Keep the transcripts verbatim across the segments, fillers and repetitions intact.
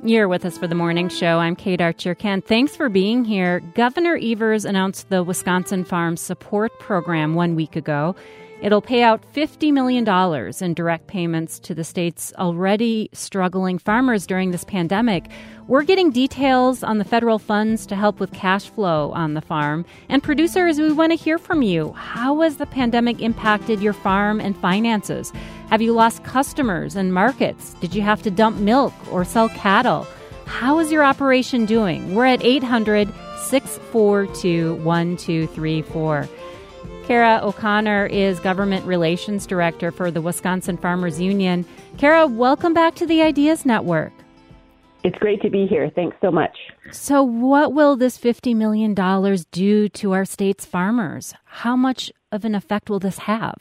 You're with us for the morning show. I'm Kate Archer. Ken, thanks for being here. Governor Evers announced the Wisconsin Farm Support Program one week ago. It'll pay out fifty million dollars in direct payments to the state's already struggling farmers during this pandemic. We're getting details on the federal funds to help with cash flow on the farm. And producers, we want to hear from you. How has the pandemic impacted your farm and finances? Have you lost customers and markets? Did you have to dump milk or sell cattle? How is your operation doing? We're at eight hundred, six four two, one two three four. Kara O'Connor is Government Relations Director for the Wisconsin Farmers Union. Kara, welcome back to the Ideas Network. It's great to be here. Thanks so much. So what will this fifty million dollars do to our state's farmers? How much of an effect will this have?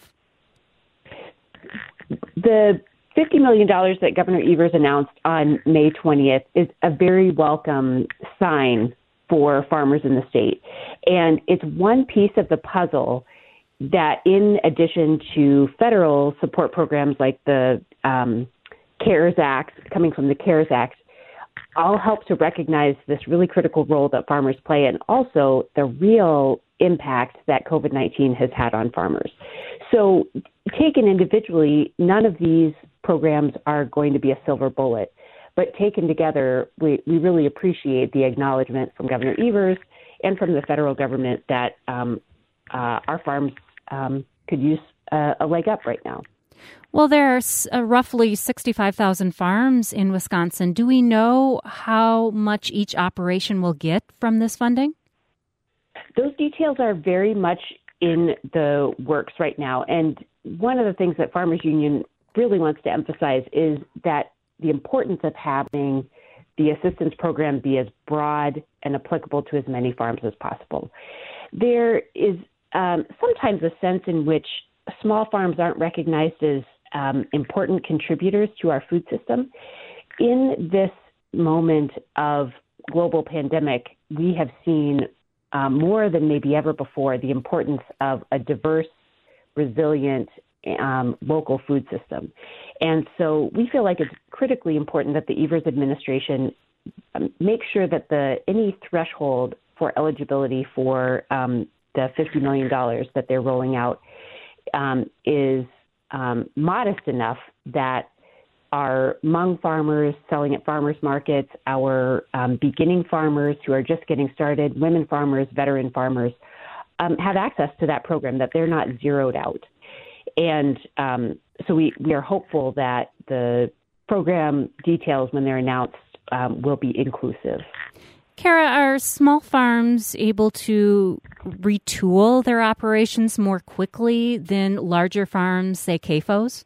The fifty million dollars that Governor Evers announced on May twentieth is a very welcome sign for farmers in the state. And it's one piece of the puzzle that, in addition to federal support programs like the um, CARES Act, coming from the CARES Act, all help to recognize this really critical role that farmers play and also the real impact that COVID nineteen has had on farmers. So taken individually, none of these programs are going to be a silver bullet. But taken together, we, we really appreciate the acknowledgement from Governor Evers and from the federal government that um, uh, our farms um, could use uh, a leg up right now. Well, there are uh, roughly sixty-five thousand farms in Wisconsin. Do we know how much each operation will get from this funding? Those details are very much in the works right now. And one of the things that Farmers Union really wants to emphasize is that the importance of having the assistance program be as broad and applicable to as many farms as possible. There is um, sometimes a sense in which small farms aren't recognized as um, important contributors to our food system. In this moment of global pandemic, we have seen um, more than maybe ever before the importance of a diverse, resilient, um, local food system. And so we feel like it's critically important that the Evers administration um, make sure that the any threshold for eligibility for um, the fifty million dollars that they're rolling out um, is um, modest enough that our Hmong farmers selling at farmers markets, our um, beginning farmers who are just getting started, women farmers, veteran farmers, um, have access to that program, that they're not zeroed out. And um, so we, we are hopeful that the program details, when they're announced, um, will be inclusive. Kara, are small farms able to retool their operations more quickly than larger farms, say C A F Os?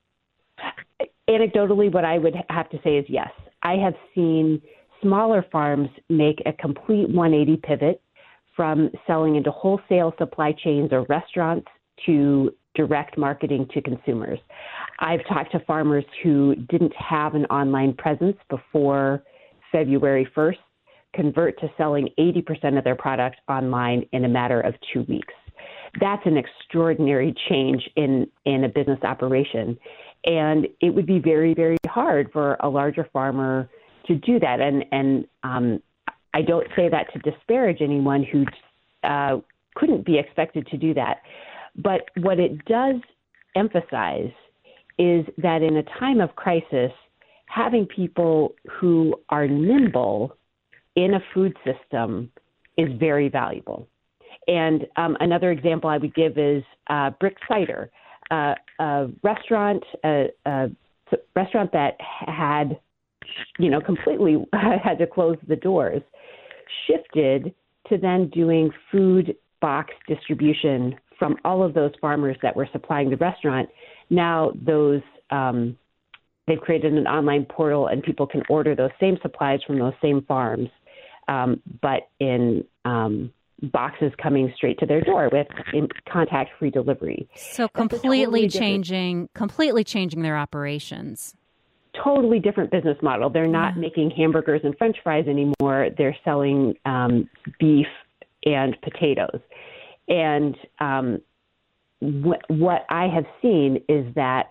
Anecdotally, what I would have to say is yes. I have seen smaller farms make a complete one eighty pivot from selling into wholesale supply chains or restaurants to direct marketing to consumers. I've talked to farmers who didn't have an online presence before February first, convert to selling eighty percent of their product online in a matter of two weeks. That's an extraordinary change in, in a business operation. And it would be very, very hard for a larger farmer to do that. And, and um, I don't say that to disparage anyone who uh, couldn't be expected to do that. But what it does emphasize is that in a time of crisis, having people who are nimble in a food system is very valuable. And um, another example I would give is uh, Brick Cider, uh, a restaurant, a, a restaurant that had, you know, completely had to close the doors, shifted to then doing food box distribution from all of those farmers that were supplying the restaurant. Now those um, they've created an online portal, and people can order those same supplies from those same farms, um, but in um, boxes coming straight to their door with contact-free delivery. So completely totally changing, completely changing their operations. Totally different business model. They're not yeah. making hamburgers and French fries anymore. They're selling um, beef and potatoes. And um, wh- what I have seen is that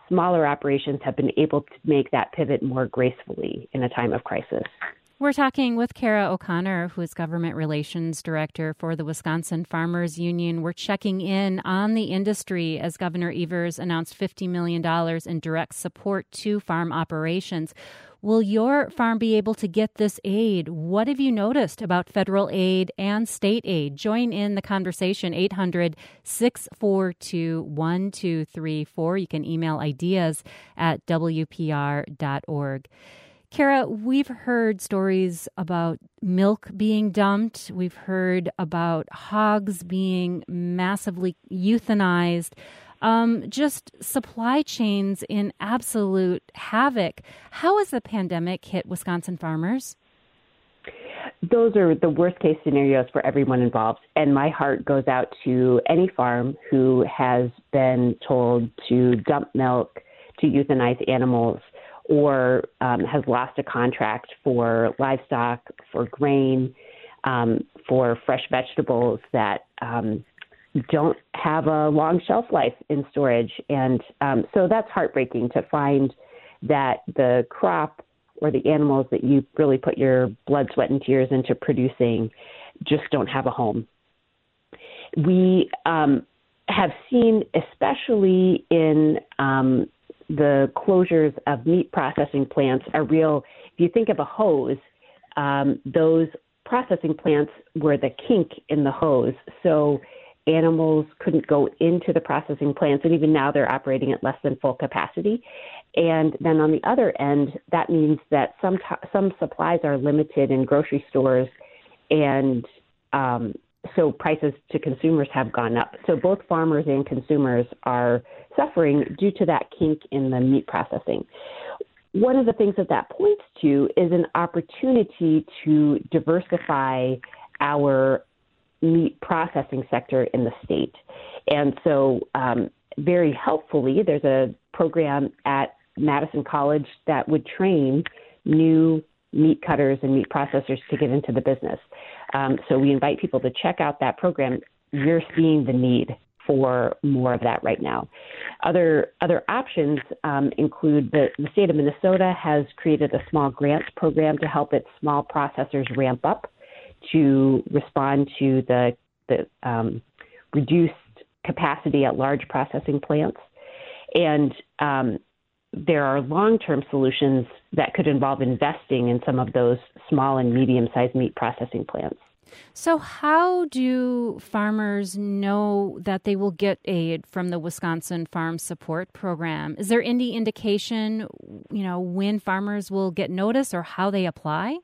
smaller operations have been able to make that pivot more gracefully in a time of crisis. We're talking with Kara O'Connor, who is Government Relations Director for the Wisconsin Farmers Union. We're checking in on the industry as Governor Evers announced fifty million dollars in direct support to farm operations. Will your farm be able to get this aid? What have you noticed about federal aid and state aid? Join in the conversation, eight hundred, six four two, one two three four. You can email ideas at w p r dot org. Kara, we've heard stories about milk being dumped. We've heard about hogs being massively euthanized. Um, just supply chains in absolute havoc. How has the pandemic hit Wisconsin farmers? Those are the worst case scenarios for everyone involved. And my heart goes out to any farm who has been told to dump milk, to euthanize animals, or um, has lost a contract for livestock, for grain, um, for fresh vegetables that um, don't have a long shelf life in storage. And um, so that's heartbreaking to find that the crop or the animals that you really put your blood, sweat, and tears into producing just don't have a home. We um, have seen, especially in um, the closures of meat processing plants, are real. If you think of a hose, um, those processing plants were the kink in the hose. So animals couldn't go into the processing plants, and even now they're operating at less than full capacity. And then on the other end, that means that some t- some supplies are limited in grocery stores, and um, so prices to consumers have gone up. So both farmers and consumers are suffering due to that kink in the meat processing. One of the things that that points to is an opportunity to diversify our meat processing sector in the state. And so um, very helpfully, there's a program at Madison College that would train new meat cutters and meat processors to get into the business. Um, so we invite people to check out that program. You're seeing the need for more of that right now. Other other options um, include the, the state of Minnesota has created a small grants program to help its small processors ramp up to respond to the, the um, reduced capacity at large processing plants. And um, there are long-term solutions that could involve investing in some of those small and medium-sized meat processing plants. So how do farmers know that they will get aid from the Wisconsin Farm Support Program? Is there any indication, you know, when farmers will get notice or how they apply?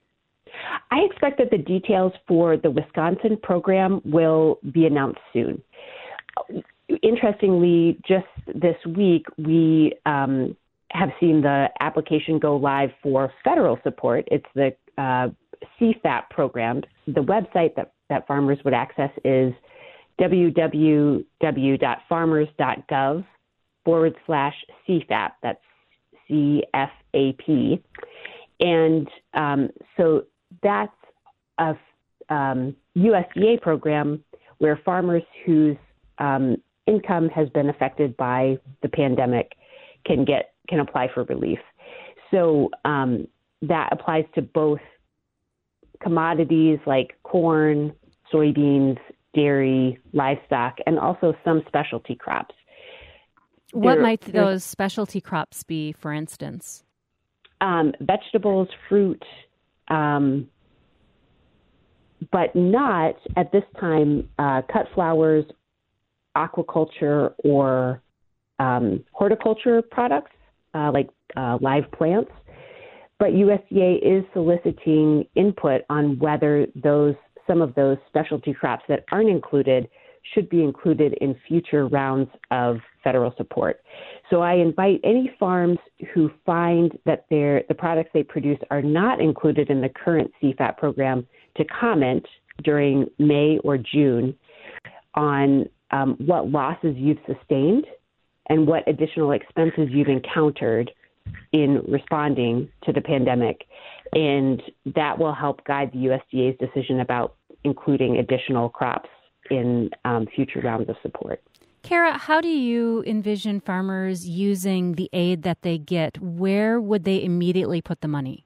I expect that the details for the Wisconsin program will be announced soon. Interestingly, just this week, we um, have seen the application go live for federal support. It's the uh, C FAP program. The website that, that farmers would access is www.farmers.gov forward slash CFAP. That's C F A P. And um, so that's a um, U S D A program where farmers whose um, income has been affected by the pandemic can get can apply for relief. So um, that applies to both commodities like corn, soybeans, dairy, livestock, and also some specialty crops. What there, might those specialty crops be, for instance? Um, vegetables, fruit, um, but not at this time uh, cut flowers, aquaculture, or um, horticulture products uh, like uh, live plants. But U S D A is soliciting input on whether those some of those specialty crops that aren't included should be included in future rounds of federal support. So I invite any farms who find that their the products they produce are not included in the current C FAP program to comment during May or June on um, what losses you've sustained and what additional expenses you've encountered in responding to the pandemic. And that will help guide the U S D A's decision about including additional crops in um, future rounds of support. Kara, how do you envision farmers using the aid that they get? Where would they immediately put the money?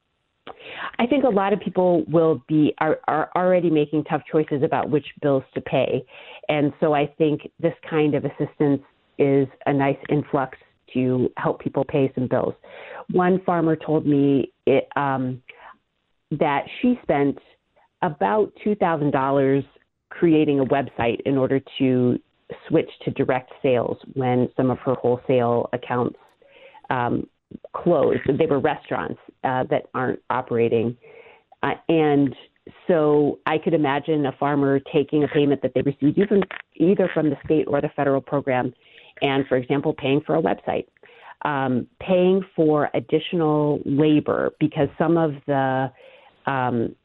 I think a lot of people will be are, are already making tough choices about which bills to pay. And so I think this kind of assistance is a nice influx to help people pay some bills. One farmer told me it, um, that she spent about two thousand dollars creating a website in order to switch to direct sales when some of her wholesale accounts um, closed. They were restaurants uh, that aren't operating. Uh, and so I could imagine a farmer taking a payment that they received even, either from the state or the federal program and, for example, paying for a website, um, paying for additional labor, because some of the um,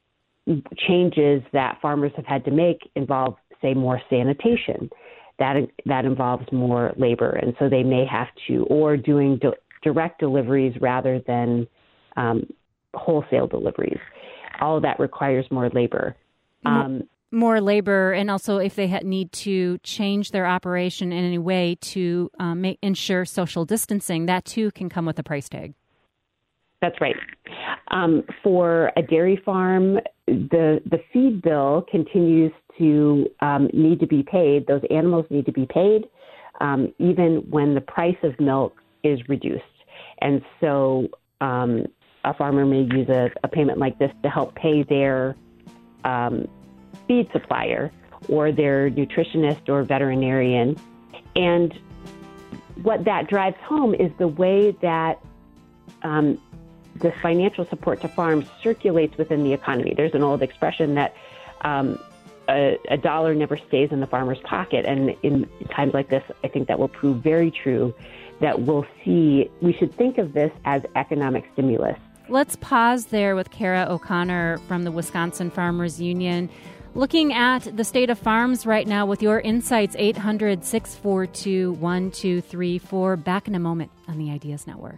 changes that farmers have had to make involve, say, more sanitation. That that involves more labor, and so they may have to, or doing do, direct deliveries rather than um, wholesale deliveries. All of that requires more labor. Um, more labor, and also if they ha- need to change their operation in any way to um, make, ensure social distancing, that too can come with a price tag. That's right. Um, for a dairy farm, the the feed bill continues to um, need to be paid. Those animals need to be paid, um, even when the price of milk is reduced. And so um, a farmer may use a, a payment like this to help pay their um, feed supplier or their nutritionist or veterinarian. And what that drives home is the way that um, the financial support to farms circulates within the economy. There's an old expression that um, a, a dollar never stays in the farmer's pocket. And in times like this, I think that will prove very true, that we'll see, we should think of this as economic stimulus. Let's pause there with Kara O'Connor from the Wisconsin Farmers Union. Looking at the state of farms right now with your insights, eight hundred, six four two, one two three four. Back in a moment on the Ideas Network.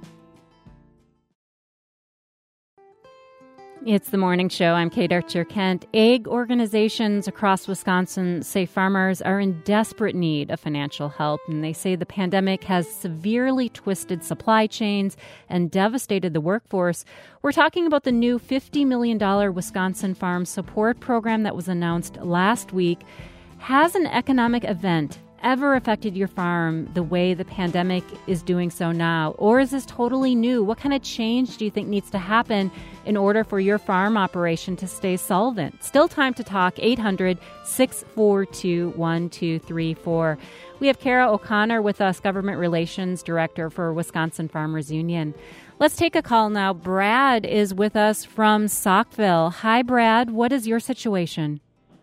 It's the morning show. I'm Kate Archer-Kent. Ag organizations across Wisconsin say farmers are in desperate need of financial help, and they say the pandemic has severely twisted supply chains and devastated the workforce. We're talking about the new fifty million dollars Wisconsin Farm Support Program that was announced last week. Has an economic event ever affected your farm the way the pandemic is doing so now? Or is this totally new? What kind of change do you think needs to happen in order for your farm operation to stay solvent? Still time to talk. eight hundred, six four two, one two three four. We have Kara O'Connor with us, Government Relations Director for Wisconsin Farmers Union. Let's take a call now. Brad is with us from Saukville. Hi, Brad. What is your situation?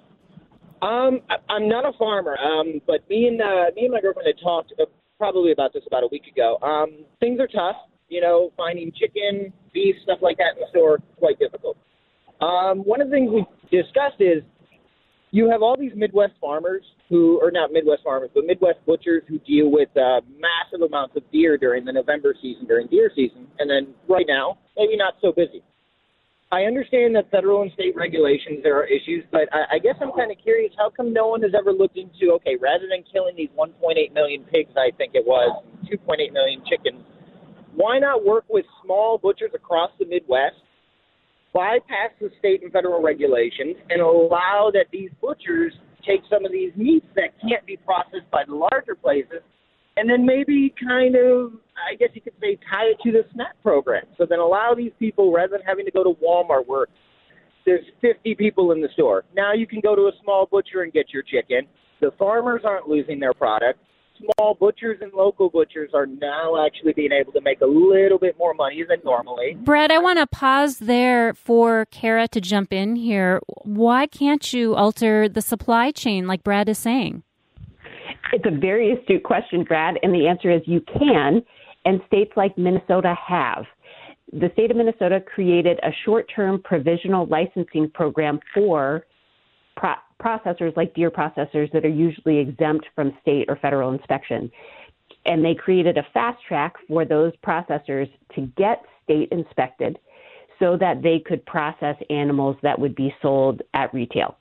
Um, I'm not a farmer, um, but me and uh, me and my girlfriend had talked uh, probably about this about a week ago. Um, things are tough, you know, finding chicken, beef, stuff like that in the store, quite difficult. Um, one of the things we discussed is you have all these Midwest farmers who, or not Midwest farmers, but Midwest butchers who deal with uh, massive amounts of deer during the November season, during deer season, and then right now, maybe not so busy. I understand that federal and state regulations, there are issues, but I, I guess I'm kind of curious, how come no one has ever looked into, okay, rather than killing these one point eight million pigs, I think it was, two point eight million chickens, why not work with small butchers across the Midwest, bypass the state and federal regulations, and allow that these butchers take some of these meats that can't be processed by the larger places, and then maybe kind of, I guess you could say, tie it to the SNAP program. So then allow these people, rather than having to go to Walmart where there's fifty people in the store, now you can go to a small butcher and get your chicken. The farmers aren't losing their product. Small butchers and local butchers are now actually being able to make a little bit more money than normally. Brad, I want to pause there for Kara to jump in here. Why can't you alter the supply chain like Brad is saying? It's a very astute question, Brad, and the answer is you can, and states like Minnesota have. The state of Minnesota created a short-term provisional licensing program for pro- processors like deer processors that are usually exempt from state or federal inspection. And they created a fast track for those processors to get state inspected so that they could process animals that would be sold at retail.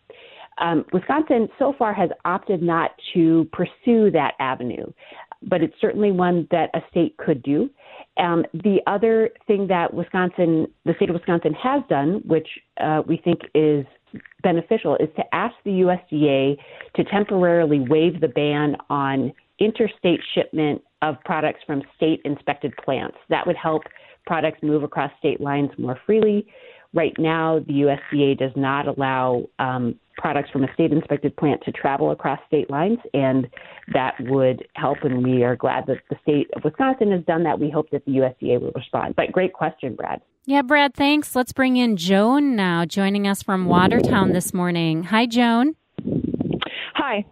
Um, Wisconsin so far has opted not to pursue that avenue, but it's certainly one that a state could do. Um, the other thing that Wisconsin, the state of Wisconsin has done, which uh, we think is beneficial, is to ask the U S D A to temporarily waive the ban on interstate shipment of products from state-inspected plants. That would help products move across state lines more freely. Right now, the U S D A does not allow um, products from a state-inspected plant to travel across state lines, and that would help, and we are glad that the state of Wisconsin has done that. We hope that the U S D A will respond. But great question, Brad. Yeah, Brad, thanks. Let's bring in Joan now, joining us from Watertown this morning. Hi, Joan. Hi.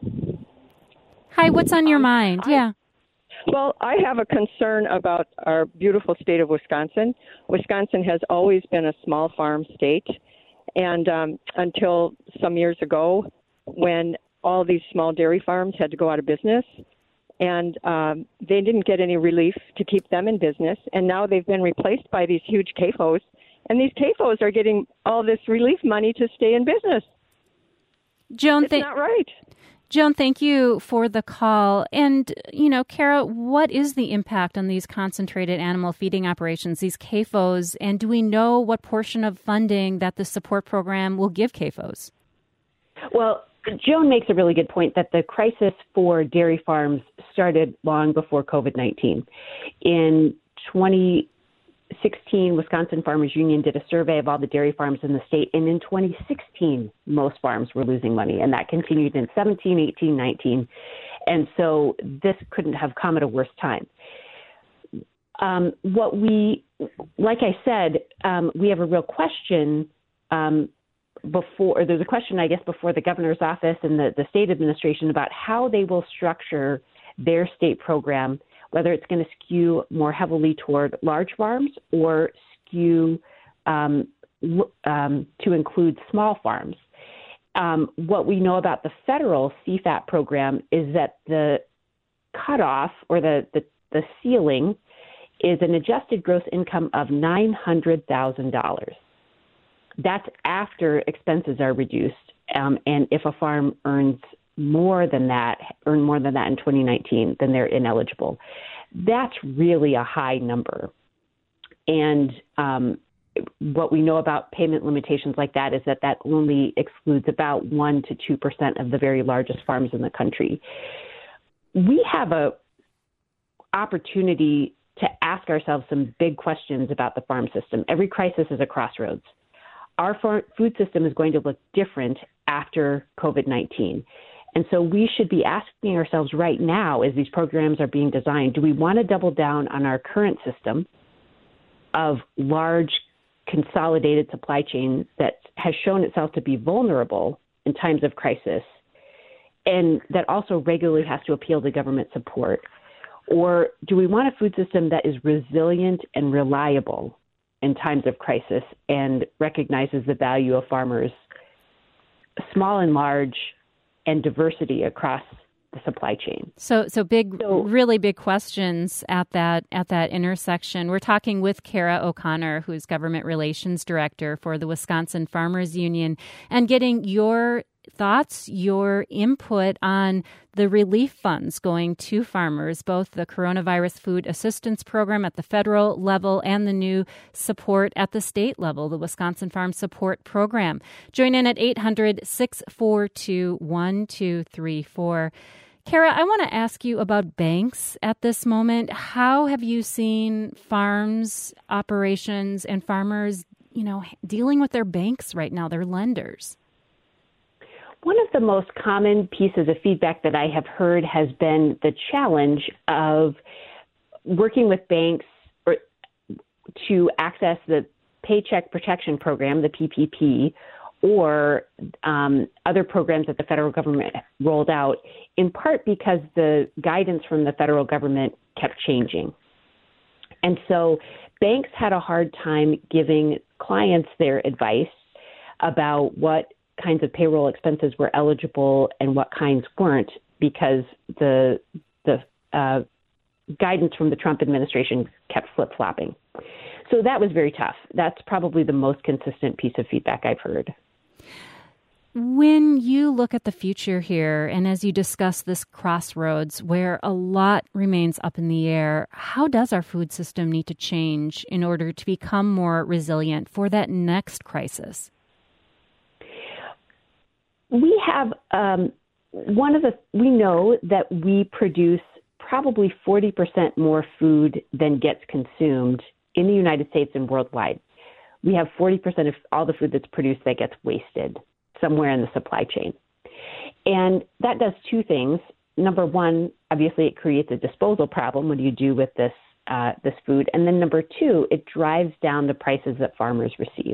Hi, what's on your um, mind? I, yeah. Well, I have a concern about our beautiful state of Wisconsin. Wisconsin has always been a small farm state, and um, until some years ago, when all these small dairy farms had to go out of business, and um, they didn't get any relief to keep them in business, and now they've been replaced by these huge C A F Os, and these C A F Os are getting all this relief money to stay in business. Joan, it's th- not right. Joan, thank you for the call. And, you know, Kara, what is the impact on these concentrated animal feeding operations, these C A F Os, and do we know what portion of funding that the support program will give C A F Os? Well, Joan makes a really good point that the crisis for dairy farms started long before COVID nineteen. In twenty sixteen, Wisconsin Farmers Union did a survey of all the dairy farms in the state, and in twenty sixteen, most farms were losing money, and that continued in seventeen, eighteen, nineteen, and so this couldn't have come at a worse time. Um, what we, like I said, um, we have a real question um, before, or there's a question, I guess, before the governor's office and the, the state administration about how they will structure their state program, whether it's going to skew more heavily toward large farms or skew um, um, to include small farms. Um, what we know about the federal C FAP program is that the cutoff or the, the, the ceiling is an adjusted gross income of nine hundred thousand dollars. That's after expenses are reduced. Um, and if a farm earns more than that, earned more than that in twenty nineteen, then they're ineligible. That's really a high number. And um, what we know about payment limitations like that is that that only excludes about one to two percent of the very largest farms in the country. We have a opportunity to ask ourselves some big questions about the farm system. Every crisis is a crossroads. Our food system is going to look different after COVID nineteen. And so we should be asking ourselves right now, as these programs are being designed, do we want to double down on our current system of large consolidated supply chain that has shown itself to be vulnerable in times of crisis and that also regularly has to appeal to government support? Or do we want a food system that is resilient and reliable in times of crisis and recognizes the value of farmers, small and large, and diversity across the supply chain? So, so big, so, really big questions at that at that intersection. We're talking with Kara O'Connor, who's Government Relations Director for the Wisconsin Farmers Union, and getting your thoughts, your input on the relief funds going to farmers, both the Coronavirus Food Assistance Program at the federal level and the new support at the state level, the Wisconsin Farm Support Program. Join in at eight hundred, six four two, one two three four. Kara, I want to ask you about banks at this moment. How have you seen farms, operations, and farmers, you know, dealing with their banks right now, their lenders? One of the most common pieces of feedback that I have heard has been the challenge of working with banks or to access the Paycheck Protection Program, the P P P, or um, other programs that the federal government rolled out, in part because the guidance from the federal government kept changing. And so banks had a hard time giving clients their advice about what kinds of payroll expenses were eligible and what kinds weren't, because the the uh, guidance from the Trump administration kept flip-flopping. So that was very tough. That's probably the most consistent piece of feedback I've heard. When you look at the future here, and as you discuss this crossroads where a lot remains up in the air, how does our food system need to change in order to become more resilient for that next crisis? We have um, one of the, we know that we produce probably forty percent more food than gets consumed in the United States and worldwide. We have forty percent of all the food that's produced that gets wasted somewhere in the supply chain. And that does two things. Number one, obviously it creates a disposal problem. What do you do with this uh, this food? And then number two, it drives down the prices that farmers receive.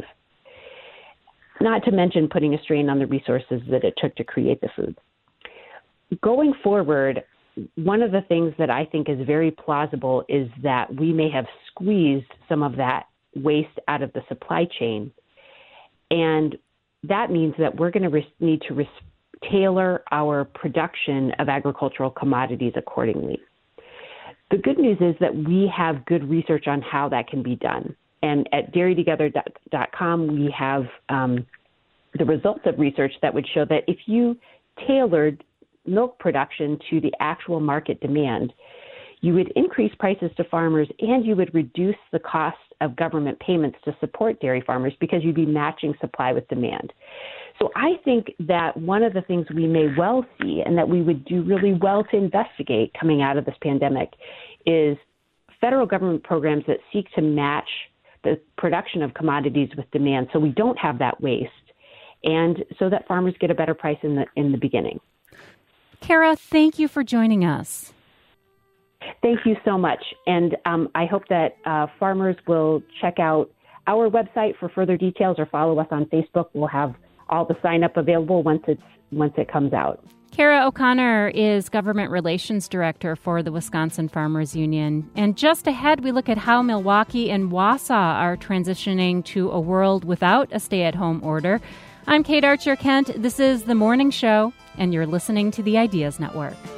Not to mention putting a strain on the resources that it took to create the food. Going forward, one of the things that I think is very plausible is that we may have squeezed some of that waste out of the supply chain. And that means that we're going to re- need to res- tailor our production of agricultural commodities accordingly. The good news is that we have good research on how that can be done. And at dairy together dot com, we have um, the results of research that would show that if you tailored milk production to the actual market demand, you would increase prices to farmers and you would reduce the cost of government payments to support dairy farmers because you'd be matching supply with demand. So I think that one of the things we may well see and that we would do really well to investigate coming out of this pandemic is federal government programs that seek to match the production of commodities with demand so we don't have that waste and so that farmers get a better price in the in the beginning. Kara, thank you for joining us. Thank you so much. And um, I hope that uh, farmers will check out our website for further details or follow us on Facebook. We'll have all the sign up available once it's once it comes out. Kara O'Connor is Government Relations Director for the Wisconsin Farmers Union. And just ahead, we look at how Milwaukee and Wausau are transitioning to a world without a stay-at-home order. I'm Kate Archer-Kent. This is The Morning Show, and you're listening to the Ideas Network.